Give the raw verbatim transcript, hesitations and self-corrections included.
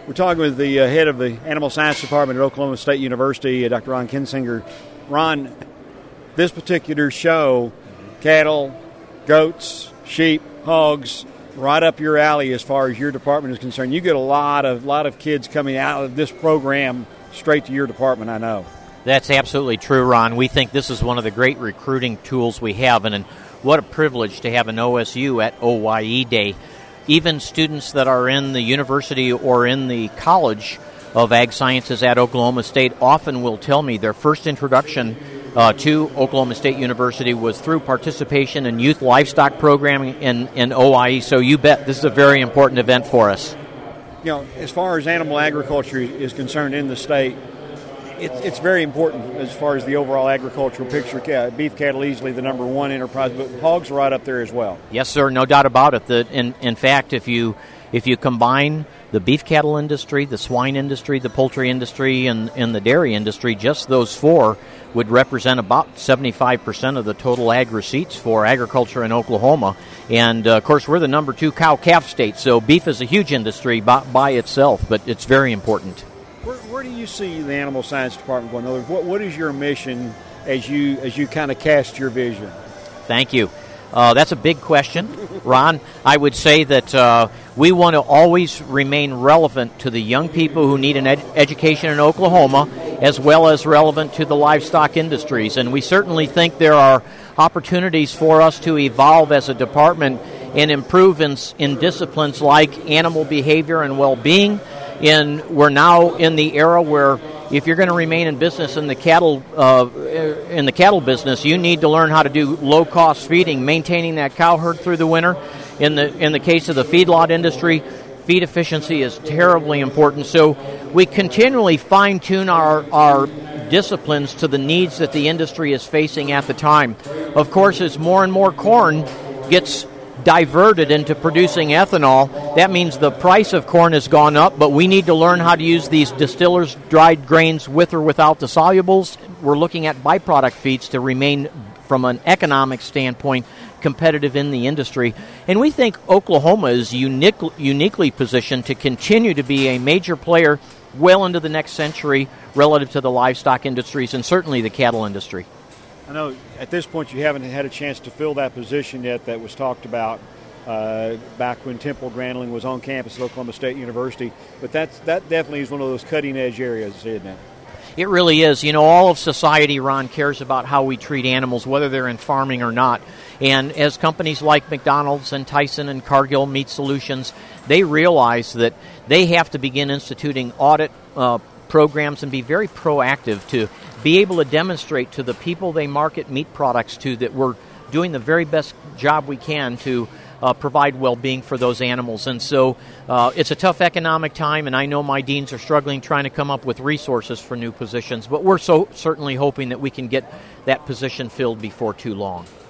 We're talking with the uh, head of the Animal Science Department at Oklahoma State University, uh, Doctor Ron Kinsinger. Ron, this particular show, cattle, goats, sheep, hogs, right up your alley as far as your department is concerned. You get a lot of lot of kids coming out of this program straight to your department, I know. That's absolutely true, Ron. We think this is one of the great recruiting tools we have, and, and what a privilege to have an O S U at O Y E Day. Even students that are in the university or in the College of Ag Sciences at Oklahoma State often will tell me their first introduction uh, to Oklahoma State University was through participation in youth livestock programming in, in O Y E. So you bet this is a very important event for us. You know, as far as animal agriculture is concerned in the state, It's, it's very important as far as the overall agricultural picture. Beef cattle easily the number one enterprise, but hogs are right up there as well. Yes, sir, no doubt about it. The, in, in fact, if you if you combine the beef cattle industry, the swine industry, the poultry industry, and, and the dairy industry, just those four would represent about seventy-five percent of the total ag receipts for agriculture in Oklahoma. And, uh, of course, we're the number two cow-calf state, so beef is a huge industry by, by itself, but it's very important. Where, where do you see the Animal Science Department going? In other words, what, what is your mission as you as you kind of cast your vision? Thank you. Uh, that's a big question, Ron. I would say that uh, we want to always remain relevant to the young people who need an ed- education in Oklahoma, as well as relevant to the livestock industries. And we certainly think there are opportunities for us to evolve as a department and improve in, in disciplines like animal behavior and well-being. And we're now in the era where if you're going to remain in business in the cattle uh, in the cattle business, you need to learn how to do low-cost feeding, maintaining that cow herd through the winter. In the in the case of the feedlot industry, feed efficiency is terribly important. So we continually fine-tune our our disciplines to the needs that the industry is facing at the time. Of course, as more and more corn gets diverted into producing ethanol, that means the price of corn has gone up, but we need to learn how to use these distillers' dried grains with or without the solubles. We're looking at byproduct feeds to remain, from an economic standpoint, competitive in the industry. And we think Oklahoma is unique, uniquely positioned to continue to be a major player well into the next century relative to the livestock industries and certainly the cattle industry. I know at this point you haven't had a chance to fill that position yet that was talked about uh, back when Temple Granlund was on campus at Oklahoma State University, but that's, that definitely is one of those cutting-edge areas, isn't it? It really is. You know, all of society, Ron, cares about how we treat animals, whether they're in farming or not. And as companies like McDonald's and Tyson and Cargill Meat Solutions, they realize that they have to begin instituting audit uh, programs and be very proactive to be able to demonstrate to the people they market meat products to that we're doing the very best job we can to uh, provide well-being for those animals. And so uh, it's a tough economic time, and I know my deans are struggling trying to come up with resources for new positions, but we're so certainly hoping that we can get that position filled before too long.